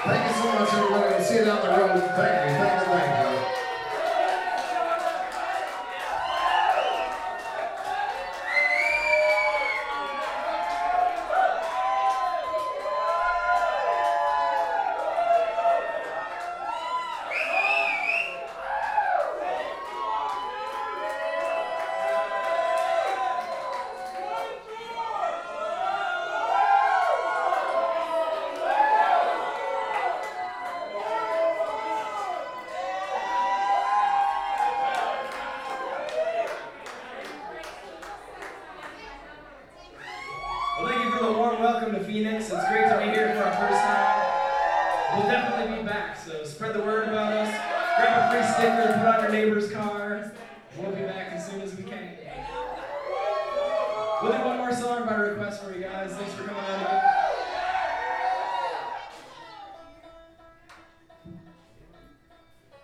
Thank you so much, everybody. We'll see you down the road. Thank you. Thank you. Thank you. Well, thank you for the warm welcome to Phoenix. It's great to be here for our first time. We'll definitely be back, so spread the word about us. Grab a free sticker, put on your neighbor's car. We'll be back as soon as we can. We'll do one more song by request for you guys. Thanks for coming out again.